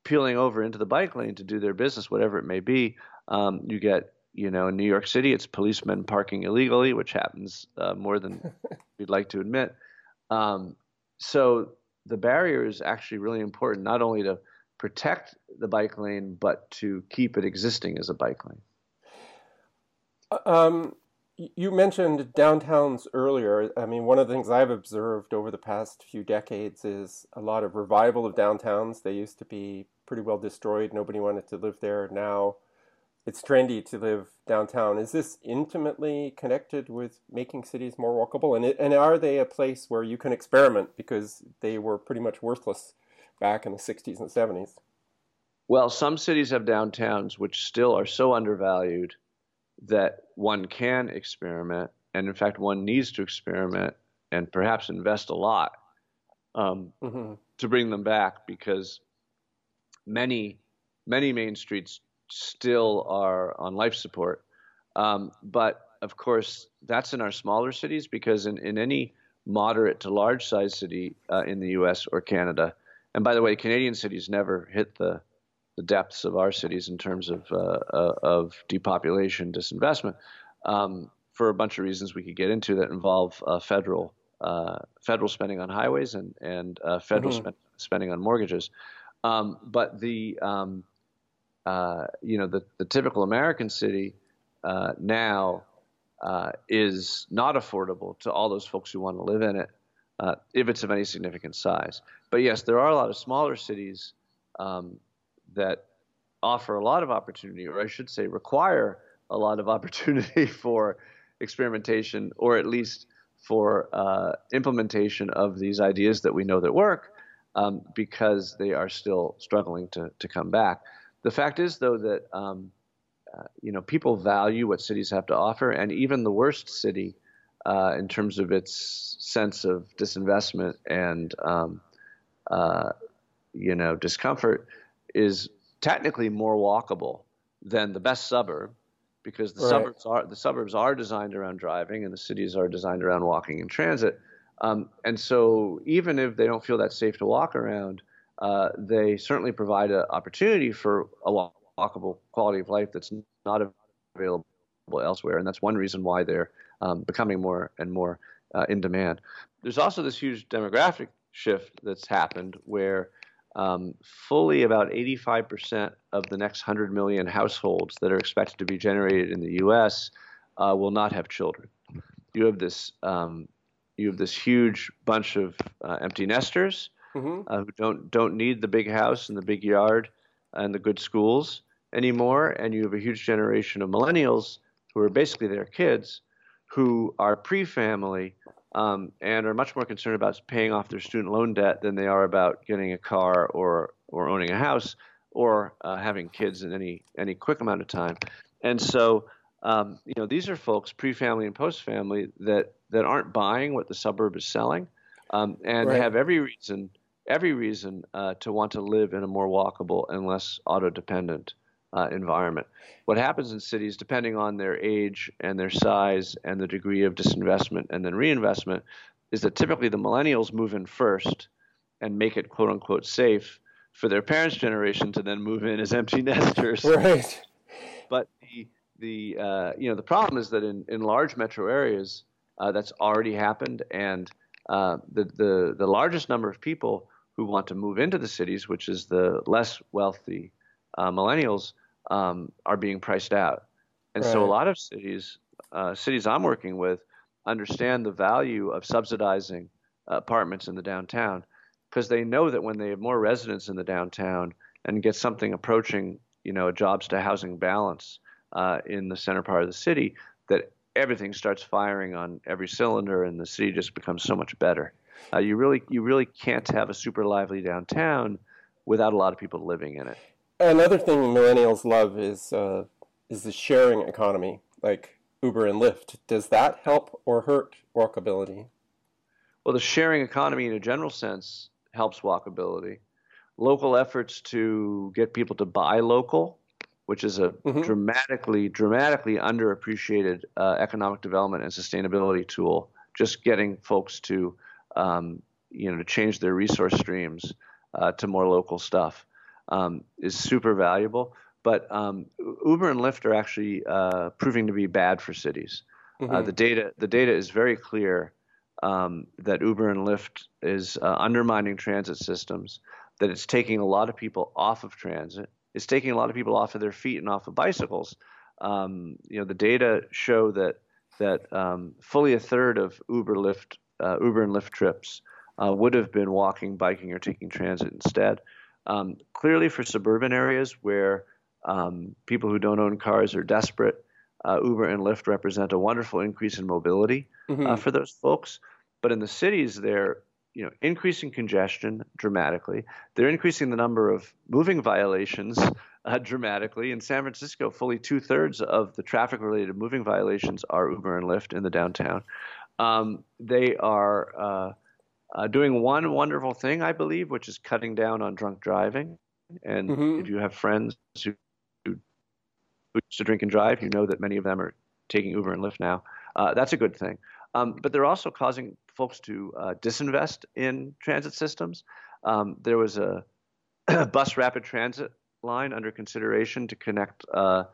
peeling over into the bike lane to do their business, whatever it may be. Um, you get, you know, in New York City, it's policemen parking illegally, which happens uh, more than we'd like to admit. Um, so the barrier is actually really important, not only to protect the bike lane, but to keep it existing as a bike lane. Um, you mentioned downtowns earlier. I mean, one of the things I've observed over the past few decades is a lot of revival of downtowns. They used to be pretty well destroyed. Nobody wanted to live there. Now it's trendy to live downtown. Is this intimately connected with making cities more walkable? And, it, and are they a place where you can experiment, because they were pretty much worthless back in the sixties and seventies? Well, some cities have downtowns which still are so undervalued that one can experiment, and in fact, one needs to experiment and perhaps invest a lot um, mm-hmm. to bring them back, because many, many main streets still are on life support. Um, but of course, that's in our smaller cities, because in, in any moderate to large size city uh, in the U S or Canada, and by the way, Canadian cities never hit the the depths of our cities in terms of uh, uh, of depopulation, disinvestment, um, for a bunch of reasons we could get into that involve uh, federal uh, federal spending on highways and and uh, federal mm-hmm. spend, spending on mortgages. Um, but the um, uh, you know the the typical American city uh, now uh, is not affordable to all those folks who want to live in it, uh, if it's of any significant size. But yes, there are a lot of smaller cities Um, that offer a lot of opportunity, or I should say require a lot of opportunity for experimentation, or at least for uh, implementation of these ideas that we know that work, um, because they are still struggling to, to come back. The fact is, though, that um, uh, you know people value what cities have to offer, and even the worst city, uh, in terms of its sense of disinvestment and um, uh, you know discomfort, is technically more walkable than the best suburb, because the right. suburbs are the suburbs are designed around driving, and the cities are designed around walking and transit. Um, and so, even if they don't feel that safe to walk around, uh, they certainly provide an opportunity for a walkable quality of life that's not available elsewhere. And that's one reason why they're um, becoming more and more uh, in demand. There's also this huge demographic shift that's happened, where Um, fully about eighty-five percent of the next one hundred million households that are expected to be generated in the U S uh, will not have children. You have this um, you have this huge bunch of uh, empty nesters mm-hmm. uh, who don't don't need the big house and the big yard and the good schools anymore, and you have a huge generation of millennials who are basically their kids, who are pre-family. Um, and are much more concerned about paying off their student loan debt than they are about getting a car or or owning a house or uh, having kids in any any quick amount of time. And so, um, you know, these are folks, pre-family and post-family, that that aren't buying what the suburb is selling, um, and right. have every reason every reason uh, to want to live in a more walkable and less auto-dependent Uh, environment. What happens in cities, depending on their age and their size and the degree of disinvestment and then reinvestment, is that typically the millennials move in first and make it quote unquote safe for their parents' generation to then move in as empty nesters. Right. But the the uh, you know the problem is that in, in large metro areas uh, that's already happened, and uh, the the the largest number of people who want to move into the cities, which is the less wealthy uh, millennials, Um, are being priced out. And right. so a lot of cities, uh, cities I'm working with, understand the value of subsidizing uh, apartments in the downtown, because they know that when they have more residents in the downtown and get something approaching, you know, a jobs to housing balance uh, in the center part of the city, that everything starts firing on every cylinder and the city just becomes so much better. Uh, you really, you really can't have a super lively downtown without a lot of people living in it. Another thing millennials love is uh, is the sharing economy, like Uber and Lyft. Does that help or hurt walkability? Well, the sharing economy in a general sense helps walkability. Local efforts to get people to buy local, which is a mm-hmm. dramatically, dramatically underappreciated uh, economic development and sustainability tool, just getting folks to, um, you know, to change their resource streams uh, to more local stuff. um, is super valuable. But um, Uber and Lyft are actually uh, proving to be bad for cities. Uh, the Mm-hmm. data the data is very clear um, that Uber and Lyft is uh, undermining transit systems, that it's taking a lot of people off of transit. It's taking a lot of people off of their feet and off of bicycles. Um, you know, the data show that that um, fully a third of Uber Lyft uh, Uber and Lyft trips uh, would have been walking, biking, or taking transit instead. Um, clearly, for suburban areas where um, people who don't own cars are desperate, uh, Uber and Lyft represent a wonderful increase in mobility uh, Mm-hmm. for those folks. But in the cities, they're you know increasing congestion dramatically. They're increasing the number of moving violations uh, dramatically. In San Francisco, fully two thirds of the traffic-related moving violations are Uber and Lyft in the downtown. Um, they are uh, uh, doing one wonderful thing, I believe, which is cutting down on drunk driving. And if Mm-hmm. you have friends who, who, who used to drink and drive, you know that many of them are taking Uber and Lyft now. Uh, that's a good thing. Um, but they're also causing folks to uh, disinvest in transit systems. Um, there was a bus rapid transit line under consideration to connect uh,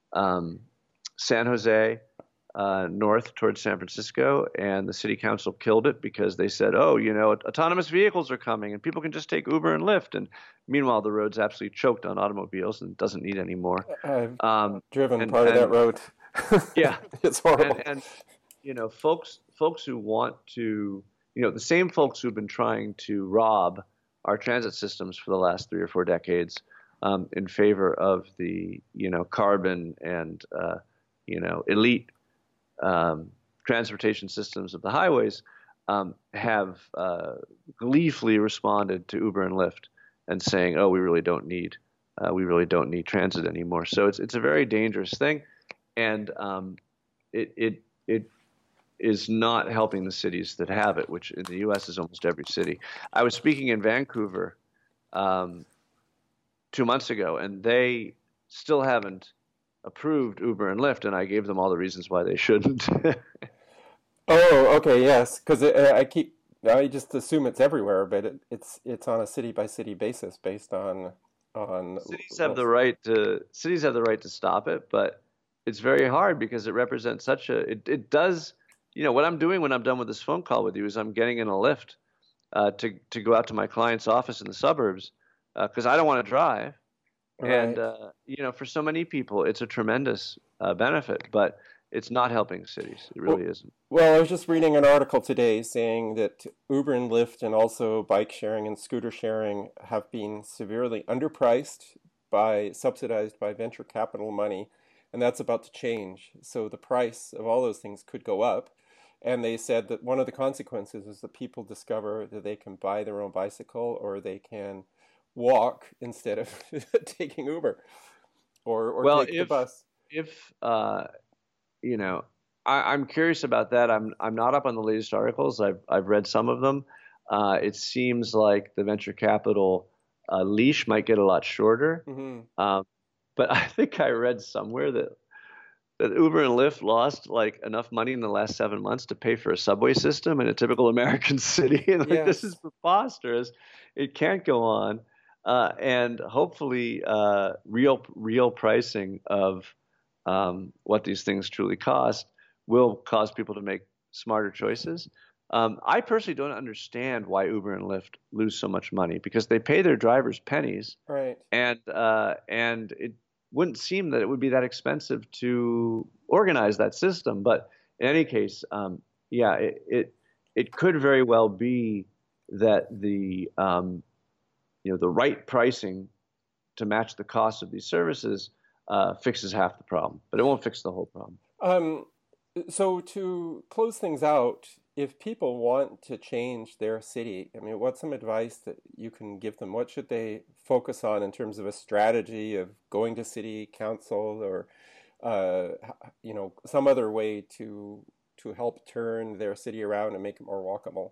um, San Jose uh, north towards San Francisco, and the city council killed it because they said, "Oh, you know, autonomous vehicles are coming, and people can just take Uber and Lyft." And meanwhile, the road's absolutely choked on automobiles and doesn't need any more. I've Um, driven and part of that and road. yeah, It's and horrible. and you know, folks folks who want to, you know, the same folks who've been trying to rob our transit systems for the last three or four decades um, in favor of the, you know, carbon and uh, you know, elite um, transportation systems of the highways um, have uh, gleefully responded to Uber and Lyft and saying, "Oh, we really don't need, uh, we really don't need transit anymore." So it's it's a very dangerous thing, and um, it it it is not helping the cities that have it, which in the U S is almost every city. I was speaking in Vancouver um, two months ago, and they still haven't approved Uber and Lyft, and I gave them all the reasons why they shouldn't. Oh, okay, yes, because I keep I just assume it's everywhere, but it, it's it's on a city by city basis based on on cities have well, the right to cities have the right to stop it, but it's very hard because it represents such a it, it does you know what I'm doing when I'm done with this phone call with you is I'm getting in a Lyft uh, to to go out to my client's office in the suburbs because uh, I don't want to drive. And right. uh, you know, for so many people, it's a tremendous uh, benefit, but it's not helping cities. It really Well, isn't. well, I was just reading an article today saying that Uber and Lyft and also bike sharing and scooter sharing have been severely underpriced by subsidized by venture capital money, and that's about to change. So the price of all those things could go up. And they said that one of the consequences is that people discover that they can buy their own bicycle or they can walk instead of taking Uber or or Well, take the if bus. if uh, you know, I, I'm curious about that. I'm I'm not up on the latest articles. I've I've read some of them. Uh, it seems like the venture capital uh, leash might get a lot shorter. Hmm. Um, but I think I read somewhere that that Uber and Lyft lost like enough money in the last seven months to pay for a subway system in a typical American city. And like this is Yes. preposterous. It can't go on. Uh, and hopefully, uh, real real pricing of um, what these things truly cost will cause people to make smarter choices. Um, I personally don't understand why Uber and Lyft lose so much money because they pay their drivers pennies, Right. and uh, and it wouldn't seem that it would be that expensive to organize that system. But in any case, um, yeah, it, it it could very well be that the um, you know the right pricing to match the cost of these services uh, fixes half the problem, but it won't fix the whole problem. Um, so to close things out, if people want to change their city, I mean, what's some advice that you can give them? What should they focus on in terms of a strategy of going to city council or, uh, you know, some other way to to help turn their city around and make it more walkable?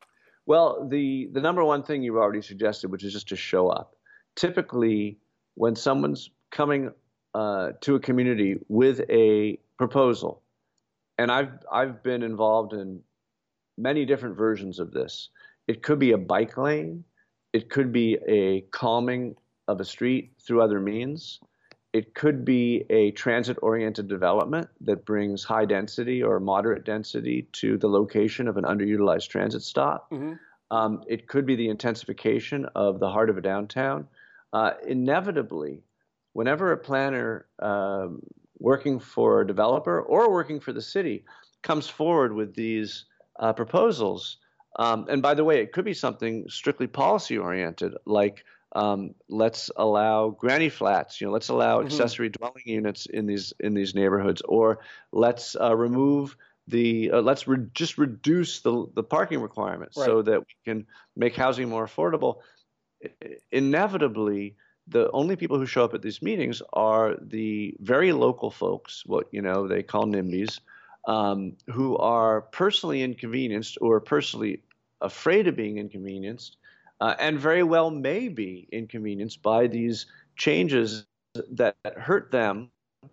Well, the the number one thing you've already suggested, which is just to show up. Typically, when someone's coming uh, to a community with a proposal, and I've I've been involved in many different versions of this. It could be a bike lane. It could be a calming of a street through other means. It could be a transit-oriented development that brings high density or moderate density to the location of an underutilized transit stop. Mm-hmm. Um, it could be the intensification of the heart of a downtown. Uh, inevitably, whenever a planner um, working for a developer or working for the city comes forward with these uh, proposals, um, and by the way, it could be something strictly policy-oriented, like Um, let's allow granny flats. You know, let's allow mm-hmm. accessory dwelling units in these in these neighborhoods, or let's uh, remove the uh, let's re- just reduce the the parking requirements right. so that we can make housing more affordable. Inevitably, the only people who show up at these meetings are the very local folks, what you know they call NIMBYs, um, who are personally inconvenienced or personally afraid of being inconvenienced. Uh, and very well may be inconvenienced by these changes that hurt them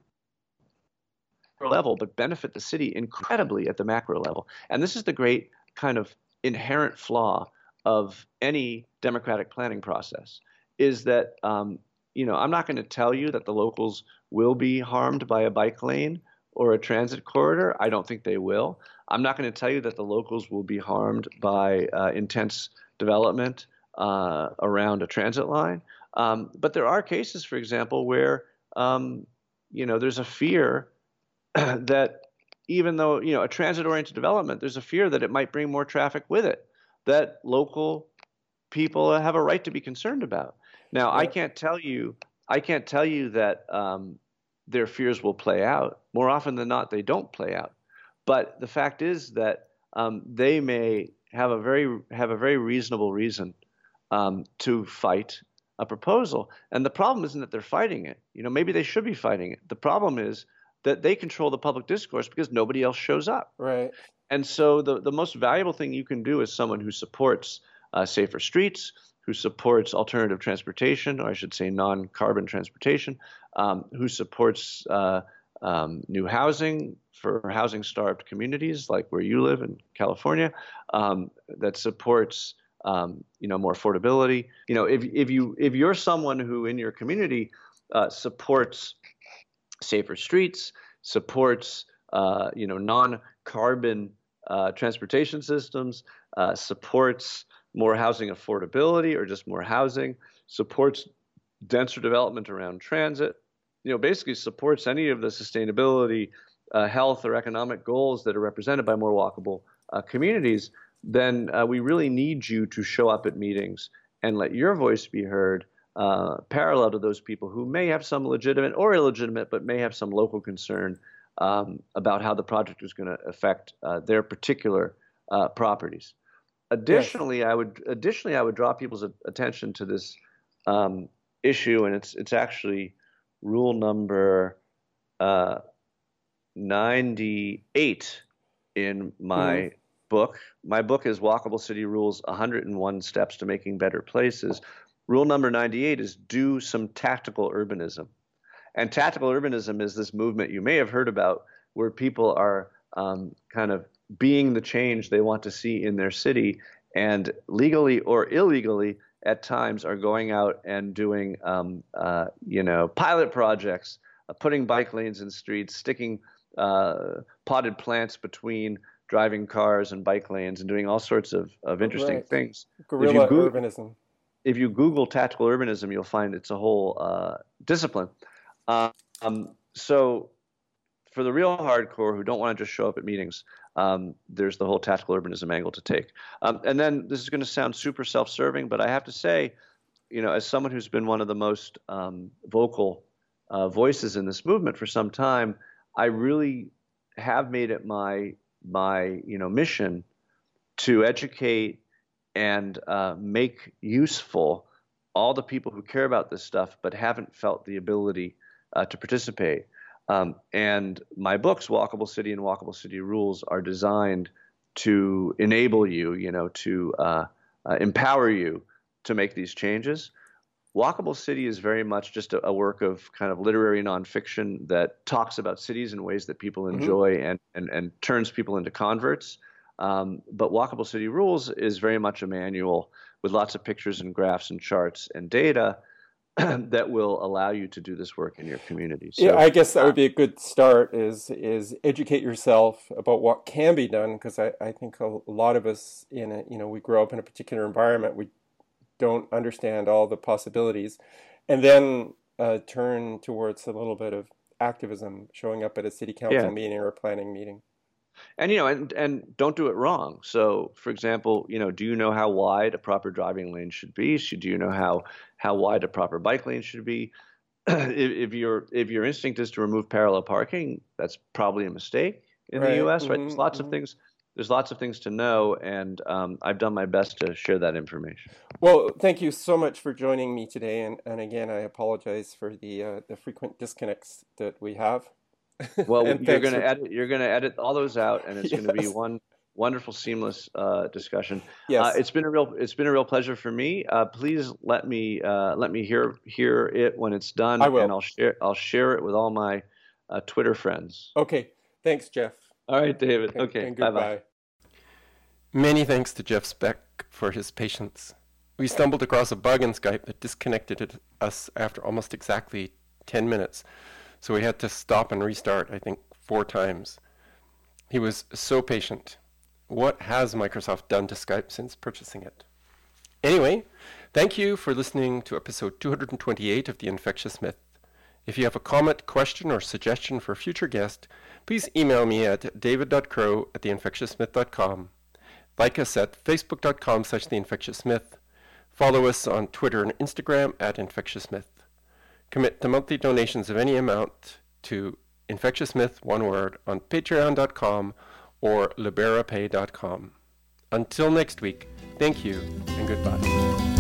level, but benefit the city incredibly at the macro level. And this is the great kind of inherent flaw of any democratic planning process, is that, um, you know, I'm not going to tell you that the locals will be harmed by a bike lane or a transit corridor. I don't think they will. I'm not going to tell you that the locals will be harmed by uh, intense development Uh, around a transit line. Um, but there are cases, for example, where, um, you know, there's a fear that even though, you know, a transit-oriented development, there's a fear that it might bring more traffic with it, that local people have a right to be concerned about. Now, yeah. I can't tell you, I can't tell you that um, their fears will play out. More often than not, they don't play out. But the fact is that um, they may have a very have a very reasonable reason Um, to fight a proposal. And the problem isn't that they're fighting it. You know, maybe they should be fighting it. The problem is that they control the public discourse because nobody else shows up. Right. And so the, the most valuable thing you can do as someone who supports uh, safer streets, who supports alternative transportation, or I should say non-carbon transportation, um, who supports uh, um, new housing for housing-starved communities like where you live in California, um, that supports Um, you know, more affordability. You know, if if you if you're someone who in your community uh, supports safer streets, supports uh, you know non-carbon uh, transportation systems, uh, supports more housing affordability or just more housing, supports denser development around transit, you know, basically supports any of the sustainability, uh, health, or economic goals that are represented by more walkable uh, communities, then uh, we really need you to show up at meetings and let your voice be heard, uh, parallel to those people who may have some legitimate or illegitimate, but may have some local concern um, about how the project is going to affect uh, their particular uh, properties. Additionally, yes. I would additionally I would draw people's attention to this um, issue, and it's it's actually rule number uh, ninety-eight in my. Mm-hmm. book. My book is Walkable City Rules, one hundred one Steps to Making Better Places. Rule number ninety-eight is do some tactical urbanism. And tactical urbanism is this movement you may have heard about where people are um, kind of being the change they want to see in their city, and legally or illegally at times are going out and doing, um, uh, you know, pilot projects, uh, putting bike lanes in streets, sticking uh, potted plants between driving cars and bike lanes, and doing all sorts of, of interesting right. things. Guerrilla if Google, urbanism. If you Google tactical urbanism, you'll find it's a whole uh, discipline. Uh, um, so for the real hardcore who don't want to just show up at meetings, um, there's the whole tactical urbanism angle to take. Um, and then this is going to sound super self-serving, but I have to say, you know, as someone who's been one of the most um, vocal uh, voices in this movement for some time, I really have made it my my you know mission to educate and uh, make useful all the people who care about this stuff but haven't felt the ability uh, to participate. Um, and my books, Walkable City and Walkable City Rules, are designed to enable you, you know, to uh, uh, empower you to make these changes. Walkable City is very much just a, a work of kind of literary nonfiction that talks about cities in ways that people enjoy mm-hmm. and, and, and turns people into converts. Um, but Walkable City Rules is very much a manual with lots of pictures and graphs and charts and data that will allow you to do this work in your community. So, yeah, I guess that would be a good start, is is educate yourself about what can be done, because I, I think a lot of us, in a, you know, we grow up in a particular environment, we don't understand all the possibilities, and then uh, turn towards a little bit of activism, showing up at a city council yeah. meeting or a planning meeting. And, you know, and, and don't do it wrong. So, for example, you know, do you know how wide a proper driving lane should be? Should, do you know how, how wide a proper bike lane should be? if, if your if your instinct is to remove parallel parking, that's probably a mistake in Right. the U S, right? Mm-hmm. There's lots mm-hmm. of things. There's lots of things to know, and um, I've done my best to share that information. Well, thank you so much for joining me today, and, and again, I apologize for the uh, the frequent disconnects that we have. Well, you're going to for... edit. You're going to edit all those out, and it's yes. going to be one wonderful, seamless uh, discussion. Yes, uh, it's been a real. It's been a real pleasure for me. Uh, please let me uh, let me hear hear it when it's done, I will. and I'll share I'll share it with all my uh, Twitter friends. Okay, thanks, Jeff. All right, David. And, okay, and bye goodbye. bye. Many thanks to Jeff Speck for his patience. We stumbled across a bug in Skype that disconnected us after almost exactly ten minutes, so we had to stop and restart, I think, four times. He was so patient. What has Microsoft done to Skype since purchasing it? Anyway, thank you for listening to episode two hundred twenty-eight of The Infectious Myth. If you have a comment, question, or suggestion for a future guest, please email me at david dot crow at the infectious myth dot com. Like us at facebook.com slash the infectious myth. Follow us on Twitter and Instagram at Infectious Myth. Commit to monthly donations of any amount to Infectious Myth, one word, on patreon dot com or liberapay dot com. Until next week, thank you and goodbye.